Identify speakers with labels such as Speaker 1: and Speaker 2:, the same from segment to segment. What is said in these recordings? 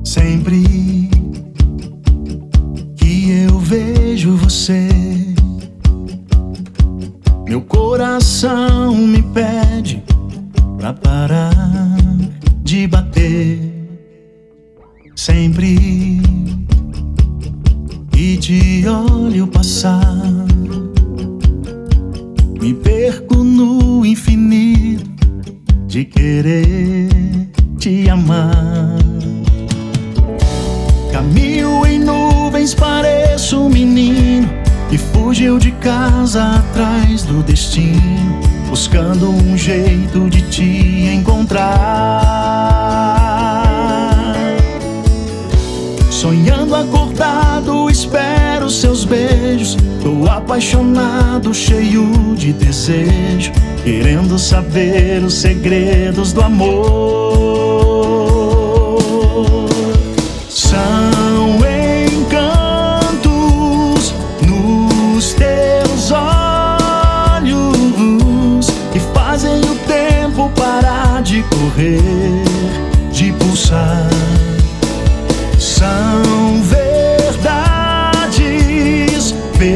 Speaker 1: Sempre que eu vejo você, meu coração me pede pra parar de bater. Sempre que te olho passar, me perco no infinito de querer te amar. Caminho em nuvens, pareço um menino que fugiu de casa atrás do destino, buscando um jeito de te encontrar. Sonhando acordado, espero seus beijos. Tô apaixonado, cheio de desejo, querendo saber os segredos do amor. São encantos nos teus olhos que fazem o tempo parar de correr, de pulsar. São verdades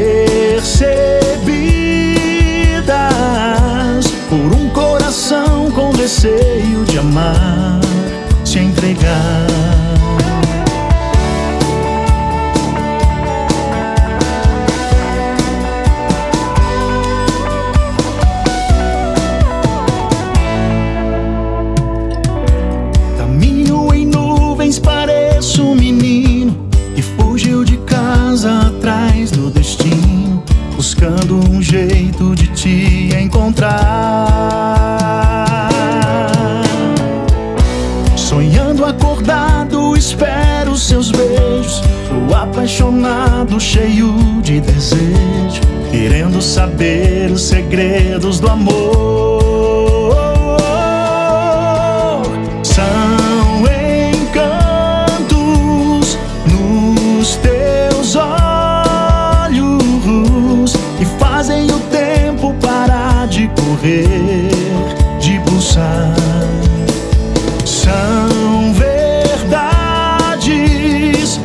Speaker 1: percebidas por um coração com receio de amar, se entregar. Pareço um menino que fugiu de casa atrás do destino, buscando um jeito de te encontrar. Sonhando acordado, espero seus beijos. Tô apaixonado, cheio de desejo, querendo saber os segredos do amor. Fazem o tempo parar de correr, de pulsar. São verdades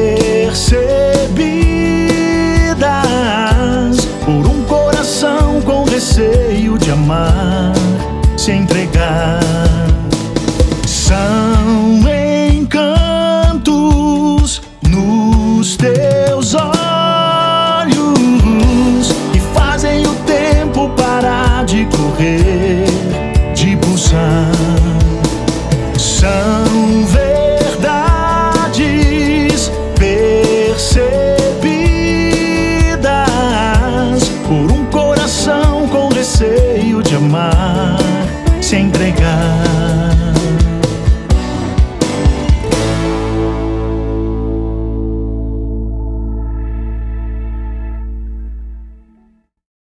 Speaker 1: percebidas por um coração com receio de amar, se entregar. São encantos nos teus olhos de correr, de pulsar. São verdades